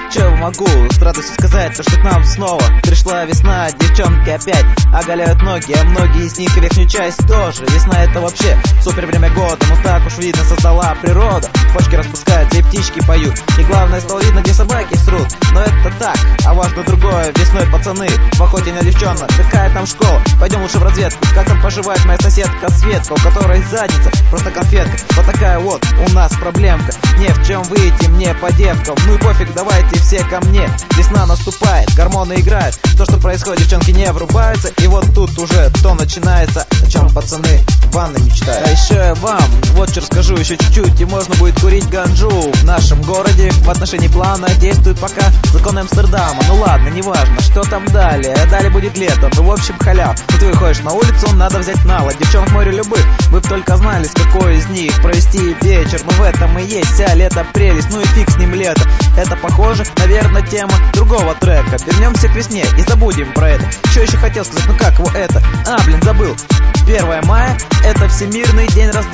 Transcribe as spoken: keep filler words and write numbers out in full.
Че могу с радостью сказать, то что к нам снова пришла весна. Девчонки опять оголяют ноги, а многие из них верхнюю часть тоже. Весна — это вообще супер время года, ну так уж видно создала природа. Почки распускаются и птички поют, и главное стало видно, где собаки срут. Но это так, а важно другое. Весной, пацаны, в охоте на девчонок. Какая там школа? Пойдем лучше в разведку. Как там поживает моя соседка Светка, у которой задница просто конфетка. Вот такая вот у нас проблемка. Не в чем выйти мне по девкам. Ну и пофиг, давайте все ко мне. Весна наступает, гормоны играют. То, что происходит, девчонки не врубаются. И вот тут уже то начинается, о чем пацаны в ванной мечтают. А еще я вам вот что расскажу еще чуть-чуть, и можно будет курить ганджу. В нашем городе в отношении плана действует пока закон Амстердама. Ну ладно, неважно, что там далее. Далее будет лето, ну в общем халяв. И ты выходишь на улицу, надо взять налог. Девчонок море любых, вы б только знали, с какой из них провести вечер. Ну в этом и есть вся лето прелесть, ну и фиг с ним лето. Это похоже, наверное, тема другого трека. Вернемся к весне и забудем про это. Что еще хотел сказать, ну как его это? А, блин, забыл. первое мая — это Всемирный день раздора.